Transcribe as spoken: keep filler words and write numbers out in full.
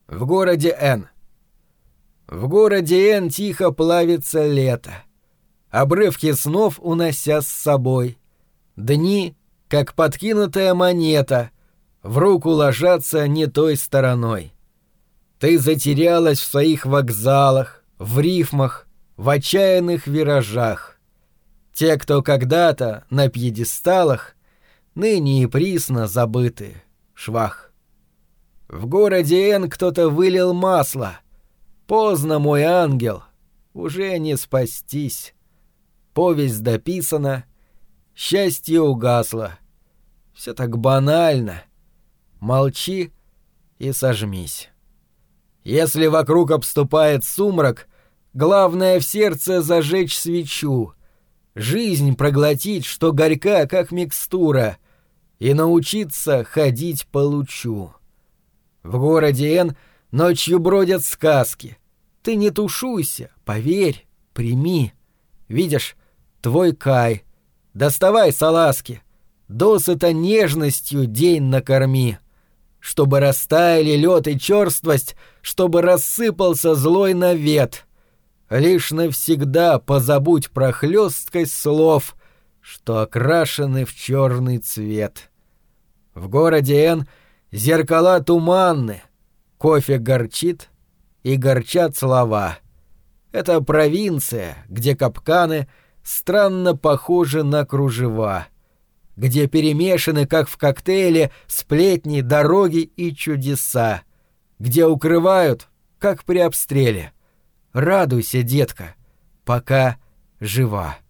В городе Н. В городе Н тихо плавится лето, обрывки снов унося с собой. Дни, как подкинутая монета, в руку ложатся не той стороной. Ты затерялась в своих вокзалах, в рифмах, в отчаянных виражах. Те, кто когда-то на пьедесталах, ныне и присно забыты, швах. В городе Н кто-то вылил масло. Поздно, мой ангел, уже не спастись. Повесть дописана, счастье угасло. Все так банально. Молчи и сожмись. Если вокруг обступает сумрак, главное в сердце зажечь свечу, жизнь проглотить, что горька, как микстура, и научиться ходить по лучу. В городе Н ночью бродят сказки. Ты не тушуйся, поверь, прими. Видишь, твой Кай. Доставай салазки. Досыта нежностью день накорми. Чтобы растаяли лед и черствость, чтобы рассыпался злой навет. Лишь навсегда позабудь про хлесткость слов, что окрашены в черный цвет. В городе Н зеркала туманны, кофе горчит, и горчат слова. Это провинция, где капканы странно похожи на кружева, где перемешаны, как в коктейле, сплетни, дороги и чудеса, где укрывают, как при обстреле. Радуйся, детка, пока жива.